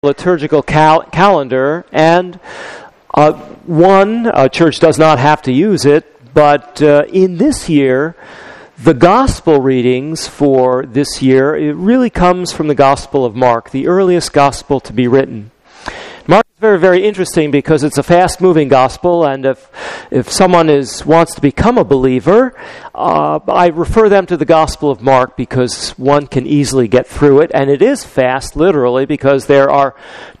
liturgical calendar, and a church does not have to use it, but in this year, the gospel readings for this year, it really comes from the Gospel of Mark, the earliest gospel to be written. Mark is very, very interesting because it's a fast-moving gospel, and if someone wants to become a believer, I refer them to the Gospel of Mark because one can easily get through it, and it is fast, literally, because there are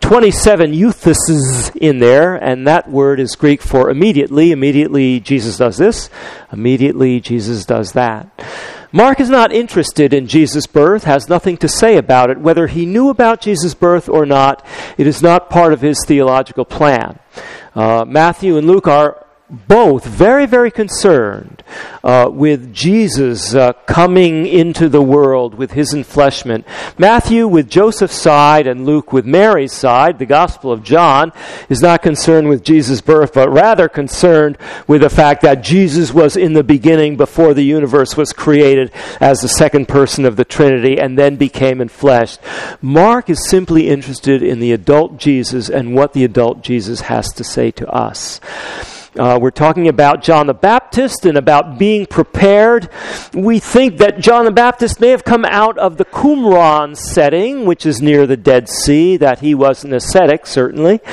27 eutheses in there, and that word is Greek for immediately. Immediately Jesus does this. Immediately Jesus does that. Mark is not interested in Jesus' birth, has nothing to say about it. Whether he knew about Jesus' birth or not, it is not part of his theological plan. Matthew and Luke are both very, very concerned with Jesus coming into the world with his enfleshment. Matthew with Joseph's side and Luke with Mary's side. The Gospel of John is not concerned with Jesus' birth, but rather concerned with the fact that Jesus was in the beginning before the universe was created as the second person of the Trinity and then became enfleshed. Mark is simply interested in the adult Jesus and what the adult Jesus has to say to us. We're talking about John the Baptist and about being prepared. We think that John the Baptist may have come out of the Qumran setting, which is near the Dead Sea, that he was an ascetic, certainly,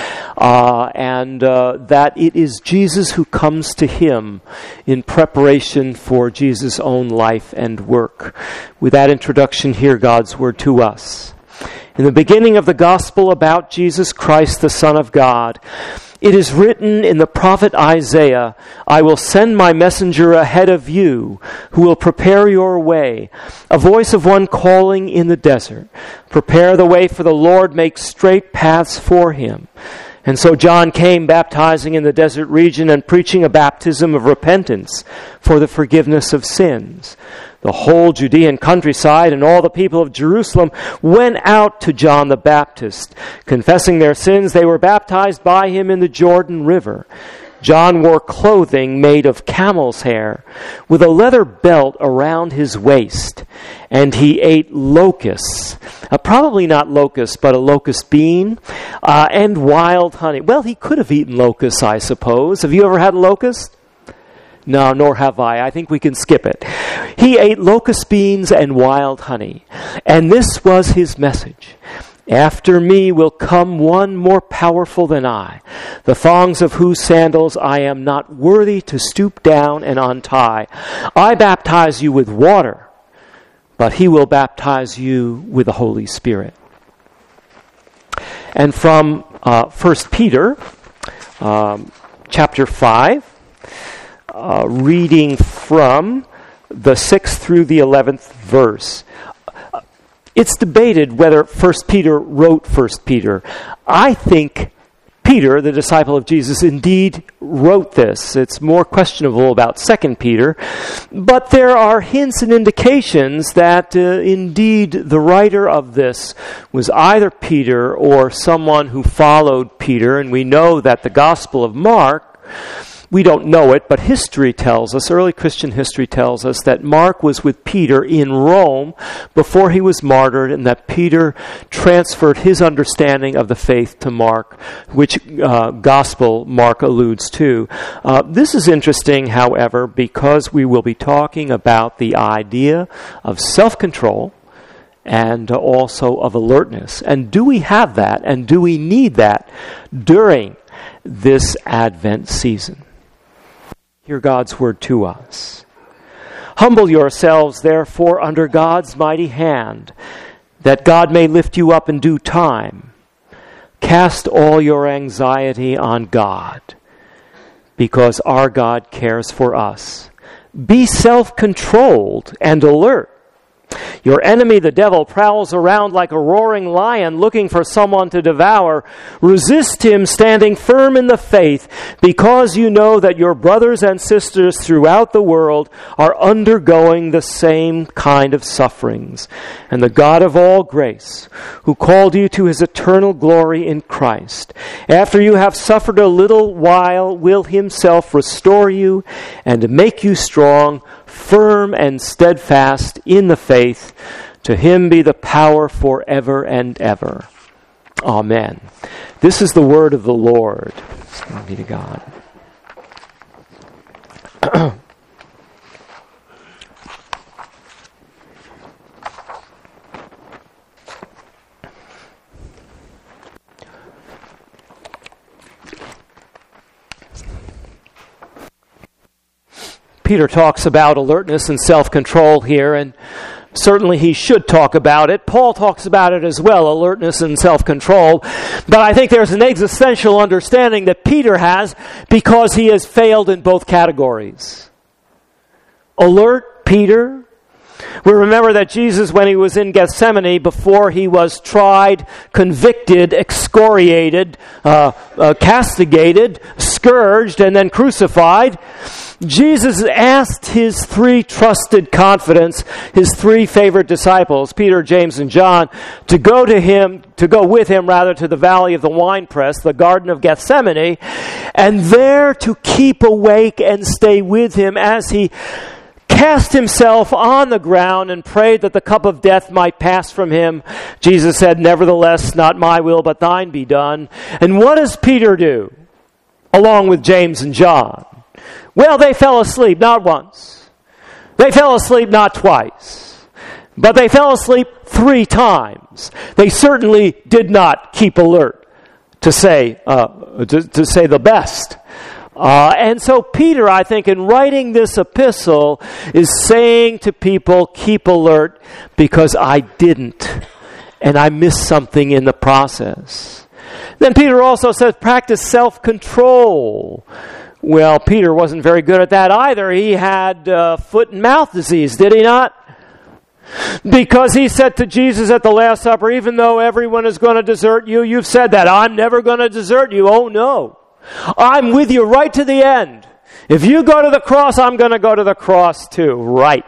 and that it is Jesus who comes to him in preparation for Jesus' own life and work. With that introduction, hear God's word to us. In the beginning of the gospel about Jesus Christ, the Son of God, it is written in the prophet Isaiah, "I will send my messenger ahead of you, who will prepare your way, a voice of one calling in the desert. Prepare the way for the Lord, make straight paths for him." And so John came baptizing in the desert region and preaching a baptism of repentance for the forgiveness of sins. The whole Judean countryside and all the people of Jerusalem went out to John the Baptist. Confessing their sins, they were baptized by him in the Jordan River. John wore clothing made of camel's hair, with a leather belt around his waist, and he ate locusts. Probably not locusts, but a locust bean, and wild honey. Well, he could have eaten locusts, I suppose. Have you ever had a locust? No, nor have I. I think we can skip it. He ate locust beans and wild honey, and this was his message. "After me will come one more powerful than I, the thongs of whose sandals I am not worthy to stoop down and untie. I baptize you with water, but he will baptize you with the Holy Spirit." And from 1 Peter chapter 5, reading from the 6th through the 11th verse. It's debated whether 1 Peter wrote 1 Peter. I think Peter, the disciple of Jesus, indeed wrote this. It's more questionable about 2 Peter. But there are hints and indications that indeed the writer of this was either Peter or someone who followed Peter. And we know that the Gospel of Mark, we don't know it, but history tells us, early Christian history tells us, that Mark was with Peter in Rome before he was martyred, and that Peter transferred his understanding of the faith to Mark, which gospel Mark alludes to. This is interesting, however, because we will be talking about the idea of self-control and also of alertness. And do we have that, and do we need that during this Advent season? Hear God's word to us. "Humble yourselves, therefore, under God's mighty hand, that God may lift you up in due time. Cast all your anxiety on God, because our God cares for us. Be self-controlled and alert. Your enemy, the devil, prowls around like a roaring lion looking for someone to devour. Resist him, standing firm in the faith, because you know that your brothers and sisters throughout the world are undergoing the same kind of sufferings. And the God of all grace, who called you to his eternal glory in Christ, after you have suffered a little while, will himself restore you and make you strong, firm and steadfast in the faith. To him be the power forever and ever. Amen. This is the word of the Lord. Glory be to God. Peter talks about alertness and self-control here, and certainly he should talk about it. Paul talks about it as well, alertness and self-control. But I think there's an existential understanding that Peter has because he has failed in both categories. Alert, Peter. We remember that Jesus, when he was in Gethsemane, before he was tried, convicted, excoriated, castigated, scourged, and then crucified, Jesus asked his three trusted confidants, his three favorite disciples, Peter, James, and John, to go with him to the valley of the winepress, the Garden of Gethsemane, and there to keep awake and stay with him as he cast himself on the ground and prayed that the cup of death might pass from him. Jesus said, "Nevertheless, not my will, but thine be done." And what does Peter do, along with James and John? Well, they fell asleep not once. They fell asleep not twice. But they fell asleep 3 times. They certainly did not keep alert, to say the best. And so Peter, I think, in writing this epistle, is saying to people, keep alert, because I didn't. And I missed something in the process. Then Peter also says, practice self-control. Well, Peter wasn't very good at that either. He had foot and mouth disease, did he not? Because he said to Jesus at the Last Supper, even though everyone is going to desert you, you've said that, I'm never going to desert you. Oh no, I'm with you right to the end. If you go to the cross, I'm going to go to the cross too. Right.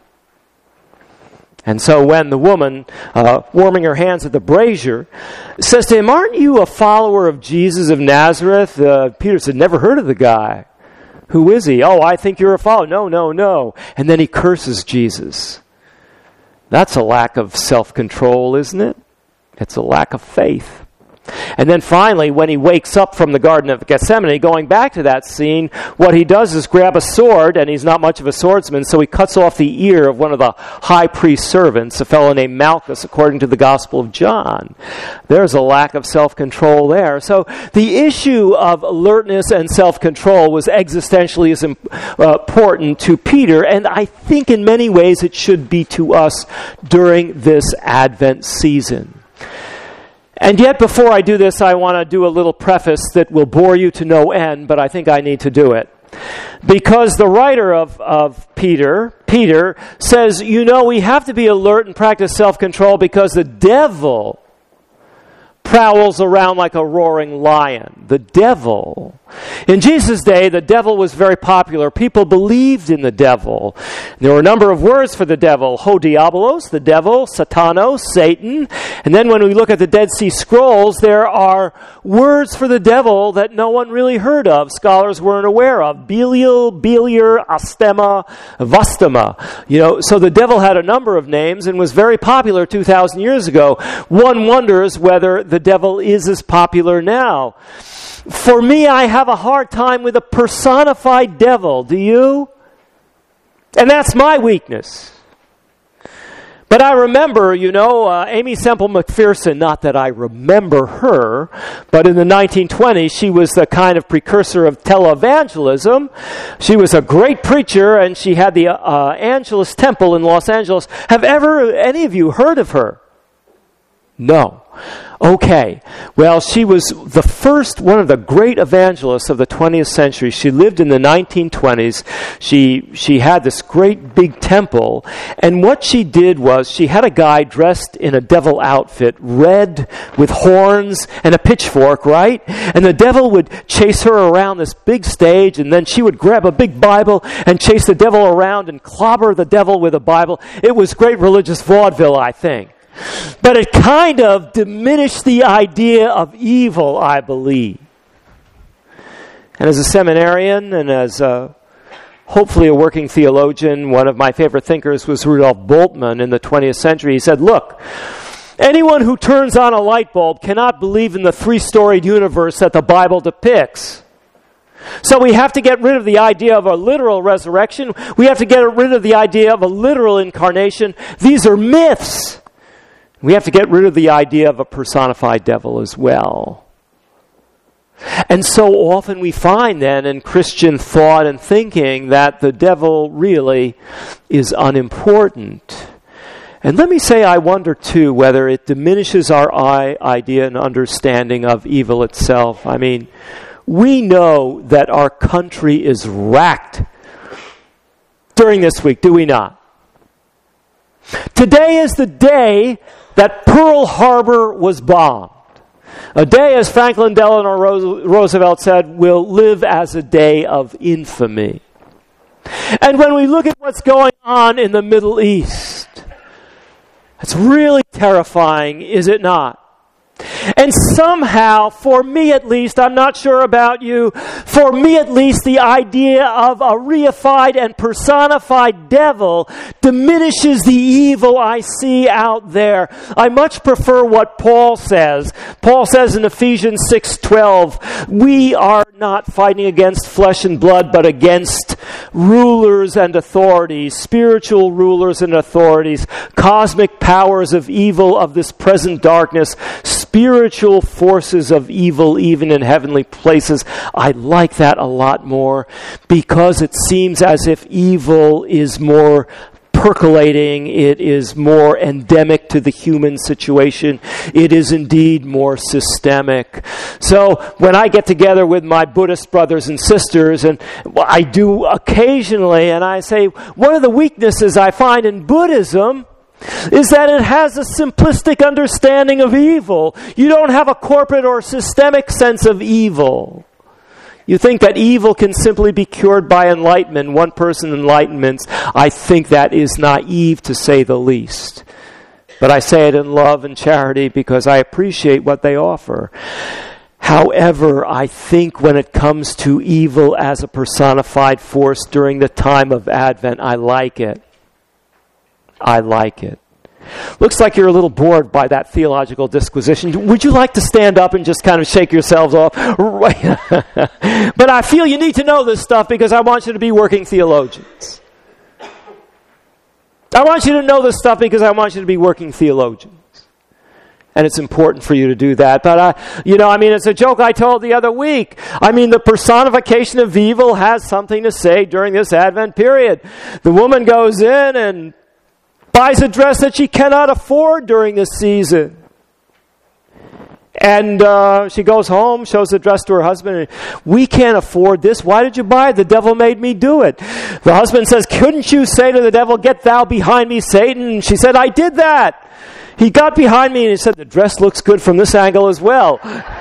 And so when the woman, warming her hands at the brazier, says to him, aren't you a follower of Jesus of Nazareth? Peter said, never heard of the guy. Who is he? Oh, I think you're a follower. No. And then he curses Jesus. That's a lack of self-control, isn't it? It's a lack of faith. And then finally, when he wakes up from the Garden of Gethsemane, going back to that scene, what he does is grab a sword, and he's not much of a swordsman, so he cuts off the ear of one of the high priest's servants, a fellow named Malchus, according to the Gospel of John. There's a lack of self-control there. So the issue of alertness and self-control was existentially as important to Peter, and I think in many ways it should be to us during this Advent season. And yet, before I do this, I want to do a little preface that will bore you to no end, but I think I need to do it. Because the writer of Peter says, we have to be alert and practice self-control because the devil prowls around like a roaring lion. The devil. In Jesus' day, the devil was very popular. People believed in the devil. There were a number of words for the devil. Ho diabolos, the devil, satanos, Satan. And then when we look at the Dead Sea Scrolls, there are words for the devil that no one really heard of. Scholars weren't aware of. Belial, Beliar, Astema, Vastema. So the devil had a number of names and was very popular 2,000 years ago. One wonders whether the devil is as popular now. For me, I have a hard time with a personified devil. Do you? And that's my weakness. But I remember, Amy Semple McPherson, not that I remember her, but in the 1920s, she was the kind of precursor of televangelism. She was a great preacher, and she had the Angelus Temple in Los Angeles. Have any of you heard of her? No. Okay. Well, she was one of the great evangelists of the 20th century. She lived in the 1920s. She had this great big temple. And what she did was she had a guy dressed in a devil outfit, red with horns and a pitchfork, right? And the devil would chase her around this big stage, and then she would grab a big Bible and chase the devil around and clobber the devil with a Bible. It was great religious vaudeville, I think. But it kind of diminished the idea of evil, I believe. And as a seminarian and as hopefully a working theologian, one of my favorite thinkers was Rudolf Bultmann in the 20th century. He said, look, Anyone who turns on a light bulb cannot believe in the three-storied universe that the Bible depicts. So we have to get rid of the idea of a literal resurrection. We have to get rid of the idea of a literal incarnation. These are myths. We have to get rid of the idea of a personified devil as well. And so often we find then in Christian thought and thinking that the devil really is unimportant. And let me say, I wonder too whether it diminishes our idea and understanding of evil itself. I mean, we know that our country is racked during this week, do we not? Today is the day that Pearl Harbor was bombed. A day, as Franklin Delano Roosevelt said, will live as a day of infamy. And when we look at what's going on in the Middle East, it's really terrifying, is it not? And somehow, for me at least, I'm not sure about you, for me at least, the idea of a reified and personified devil diminishes the evil I see out there. I much prefer what Paul says. Paul says in Ephesians 6:12, we are not fighting against flesh and blood, but against rulers and authorities, spiritual rulers and authorities, cosmic powers of evil of this present darkness, spiritual forces of evil even in heavenly places. I like that a lot more because it seems as if evil is more percolating, it is more endemic to the human situation. It is indeed more systemic. So when I get together with my Buddhist brothers and sisters, and I do occasionally, and I say, one of the weaknesses I find in Buddhism is that it has a simplistic understanding of evil. You don't have a corporate or systemic sense of evil. You think that evil can simply be cured by enlightenment, one person enlightenments. I think that is naive to say the least. But I say it in love and charity because I appreciate what they offer. However, I think when it comes to evil as a personified force during the time of Advent, I like it. I like it. Looks like you're a little bored by that theological disquisition. Would you like to stand up and just kind of shake yourselves off? But I feel you need to know this stuff because I want you to be working theologians. I want you to know this stuff because I want you to be working theologians. And it's important for you to do that. But, it's a joke I told the other week. The personification of evil has something to say during this Advent period. The woman goes in and buys a dress that she cannot afford during this season. And she goes home, shows the dress to her husband, and we can't afford this. Why did you buy it? The devil made me do it. The husband says, couldn't you say to the devil, get thou behind me, Satan? And she said, I did that. He got behind me and he said, the dress looks good from this angle as well.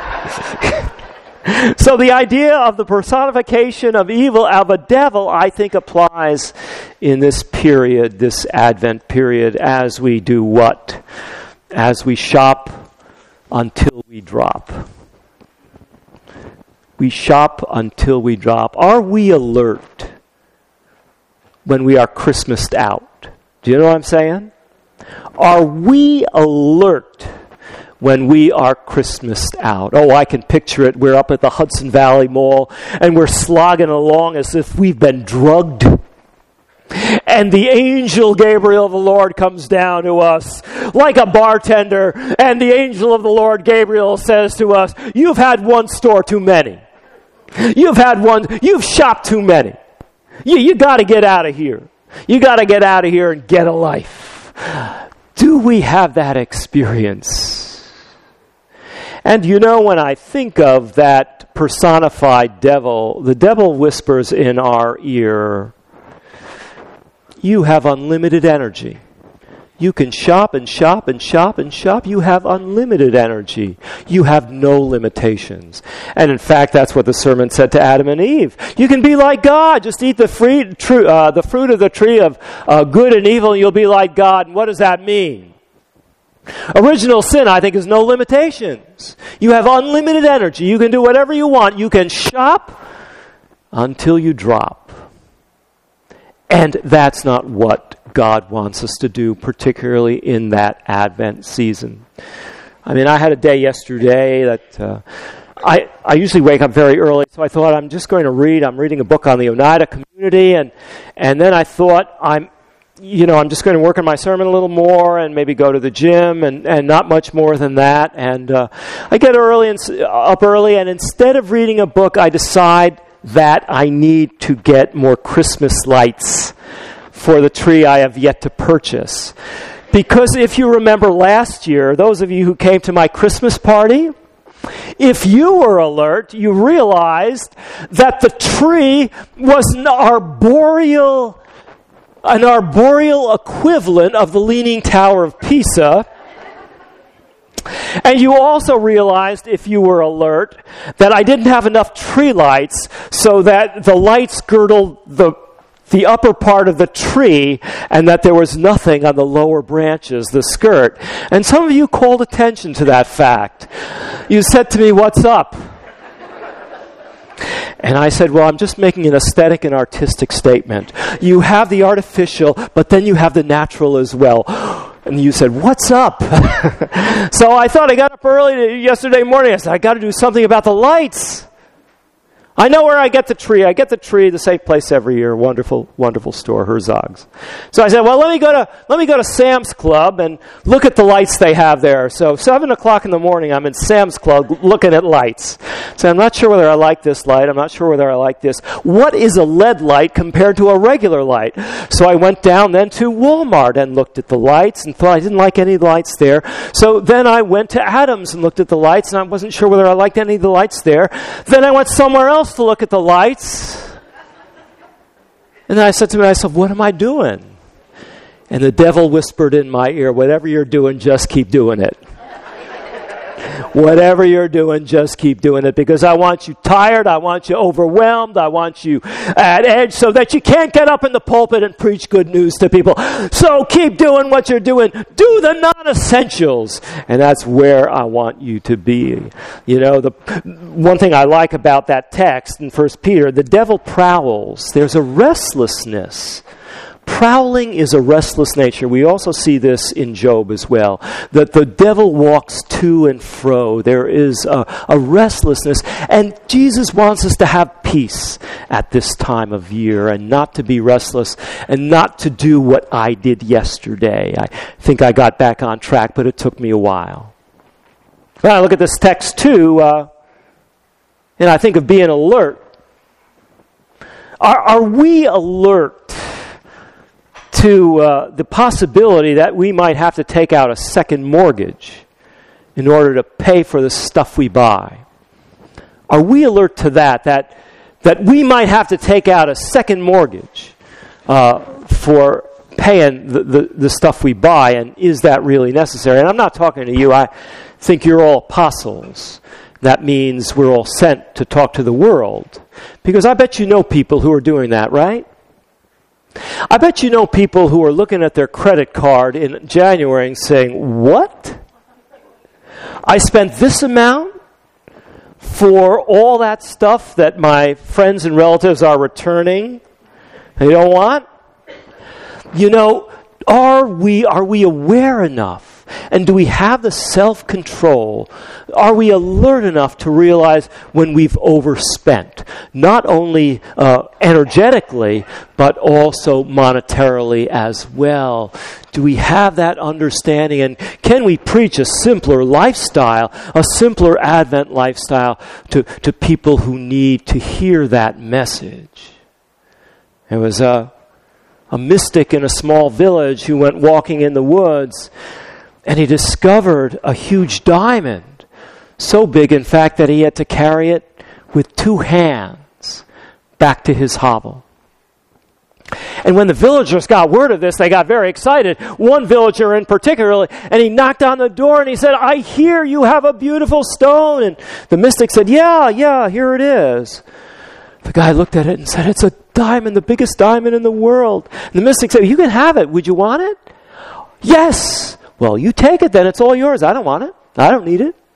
So the idea of the personification of evil, of a devil, I think applies in this period, this Advent period, as we do what? As we shop until we drop. We shop until we drop. Are we alert when we are Christmased out? Do you know what I'm saying? Are we alert when we are Christmased out? Oh, I can picture it. We're up at the Hudson Valley Mall, and we're slogging along as if we've been drugged. And the angel Gabriel of the Lord comes down to us like a bartender, and the angel of the Lord Gabriel says to us, you've had one store too many. You've shopped too many. You got to get out of here. You got to get out of here and get a life. Do we have that experience? And when I think of that personified devil, the devil whispers in our ear, you have unlimited energy. You can shop and shop and shop and shop. You have unlimited energy. You have no limitations. And in fact, that's what the sermon said to Adam and Eve. You can be like God. Just eat the fruit of the tree of good and evil, and you'll be like God. And what does that mean? Original sin, I think, is no limitations. You have unlimited energy. You can do whatever you want. You can shop until you drop. And that's not what God wants us to do, particularly in that Advent season. I mean, I had a day yesterday that I usually wake up very early, so I thought I'm just going to read. I'm reading a book on the Oneida community, and then I thought I'm just going to work on my sermon a little more and maybe go to the gym and not much more than that. And I get up early, and instead of reading a book, I decide that I need to get more Christmas lights for the tree I have yet to purchase. Because if you remember last year, those of you who came to my Christmas party, if you were alert, you realized that the tree was an arboreal equivalent of the Leaning Tower of Pisa. And you also realized, if you were alert, that I didn't have enough tree lights so that the lights girdled the upper part of the tree and that there was nothing on the lower branches, the skirt. And some of you called attention to that fact. You said to me, "What's up?" And I said, "Well, I'm just making an aesthetic and artistic statement. You have the artificial, but then you have the natural as well." And you said, "What's up?" So I thought, I got up early yesterday morning. I said, I got to do something about the lights. I know where I get the tree. I get the tree the same place every year. Wonderful, wonderful store, Herzog's. So I said, well, let me go to Sam's Club and look at the lights they have there. So 7 o'clock in the morning, I'm in Sam's Club looking at lights. So I'm not sure whether I like this light. I'm not sure whether I like this. What is a LED light compared to a regular light? So I went down then to Walmart and looked at the lights and thought I didn't like any lights there. So then I went to Adams and looked at the lights, and I wasn't sure whether I liked any of the lights there. Then I went somewhere else to look at the lights. And then I said to myself, what am I doing? And the devil whispered in my ear, whatever you're doing, just keep doing it. Whatever you're doing, just keep doing it, because I want you tired, I want you overwhelmed, I want you at edge so that you can't get up in the pulpit and preach good news to people. So keep doing what you're doing. Do the non-essentials. And that's where I want you to be. You know, the one thing I like about that text in 1 Peter, the devil prowls. There's a restlessness. Prowling is a restless nature. We also see this in Job as well, that the devil walks to and fro. There is a restlessness, and Jesus wants us to have peace at this time of year and not to be restless and not to do what I did yesterday. I think I got back on track, but it took me a while. When I look at this text too, and I think of being alert. Are we alert to the possibility that we might have to take out a second mortgage in order to pay for the stuff we buy? Are we alert to that we might have to take out a second mortgage for paying the stuff we buy, and is that really necessary? And I'm not talking to you. I think you're all apostles. That means we're all sent to talk to the world. Because I bet you know people who are doing that, right? I bet you know people who are looking at their credit card in January and saying, what? I spent this amount for all that stuff that my friends and relatives are returning? And you know what? You know, are we aware enough? And do we have the self-control? Are we alert enough to realize when we've overspent? Not only energetically, but also monetarily as well. Do we have that understanding? And can we preach a simpler lifestyle, a simpler Advent lifestyle to people who need to hear that message? There was a mystic in a small village who went walking in the woods, and he discovered a huge diamond, so big, in fact, that he had to carry it with 2 hands back to his hovel. And when the villagers got word of this, they got very excited. One villager in particular, and he knocked on the door and he said, I hear you have a beautiful stone. And the mystic said, yeah, here it is. The guy looked at it and said, it's a diamond, the biggest diamond in the world. And the mystic said, you can have it. Would you want it? Yes. Well, you take it then. It's all yours. I don't want it. I don't need it.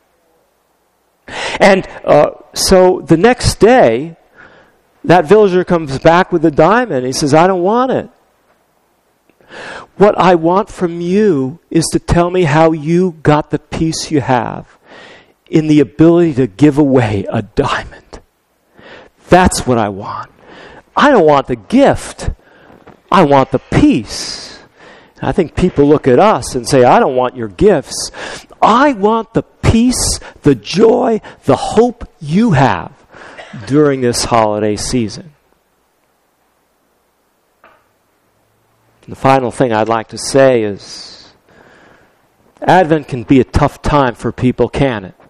And so the next day, that villager comes back with the diamond. He says, I don't want it. What I want from you is to tell me how you got the peace you have in the ability to give away a diamond. That's what I want. I don't want the gift. I want the peace. I think people look at us and say, I don't want your gifts. I want the peace, the joy, the hope you have during this holiday season. The final thing I'd like to say is, Advent can be a tough time for people, can it?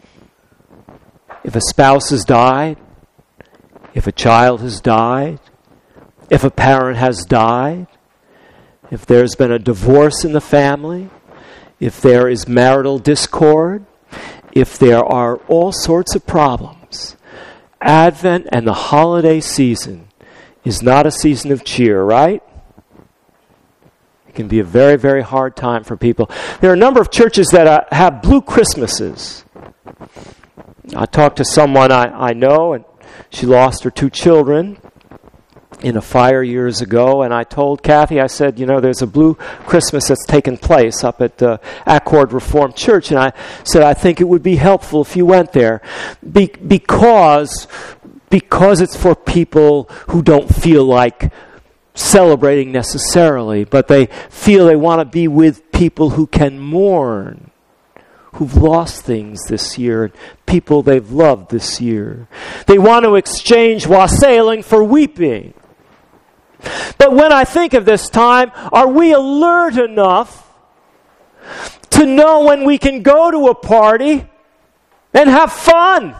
If a spouse has died, if a child has died, if a parent has died, if there's been a divorce in the family, if there is marital discord, if there are all sorts of problems, Advent and the holiday season is not a season of cheer, right? It can be a very, very hard time for people. There are a number of churches that have blue Christmases. I talked to someone I know, and she lost her 2 children in a fire years ago, and I told Kathy, I said, there's a blue Christmas that's taken place up at Accord Reformed Church, and I said, I think it would be helpful if you went there, because it's for people who don't feel like celebrating necessarily, but they feel they want to be with people who can mourn, who've lost things this year, and people they've loved this year. They want to exchange wassailing for weeping. But when I think of this time, are we alert enough to know when we can go to a party and have fun?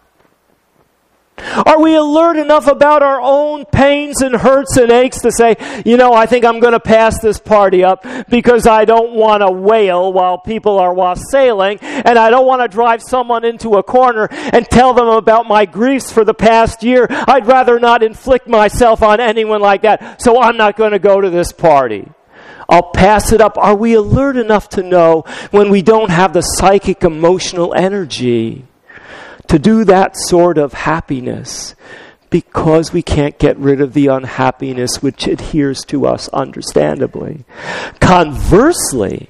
Are we alert enough about our own pains and hurts and aches to say, I think I'm going to pass this party up because I don't want to wail while people are wassailing, and I don't want to drive someone into a corner and tell them about my griefs for the past year. I'd rather not inflict myself on anyone like that, so I'm not going to go to this party. I'll pass it up. Are we alert enough to know when we don't have the psychic emotional energy to do that sort of happiness because we can't get rid of the unhappiness which adheres to us understandably? Conversely,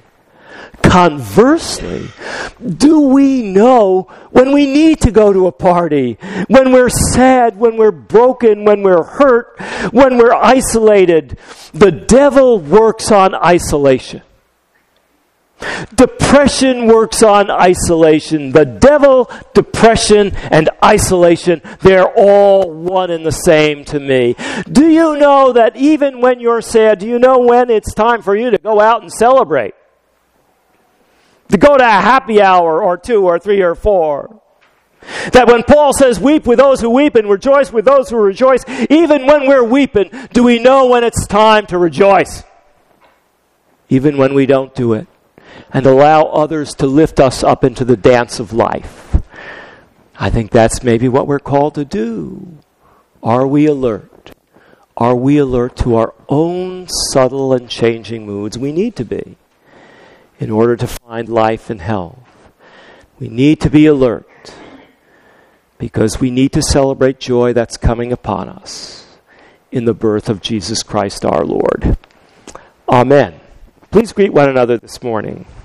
do we know when we need to go to a party, when we're sad, when we're broken, when we're hurt, when we're isolated? The devil works on isolation. Depression works on isolation. The devil, depression, and isolation, they're all one and the same to me. Do you know that even when you're sad, do you know when it's time for you to go out and celebrate? To go to a happy hour or 2 or 3 or 4. That when Paul says, weep with those who weep and rejoice with those who rejoice, even when we're weeping, do we know when it's time to rejoice? Even when we don't do it. And allow others to lift us up into the dance of life. I think that's maybe what we're called to do. Are we alert? Are we alert to our own subtle and changing moods? We need to be in order to find life and health. We need to be alert because we need to celebrate joy that's coming upon us in the birth of Jesus Christ our Lord. Amen. Please greet one another this morning.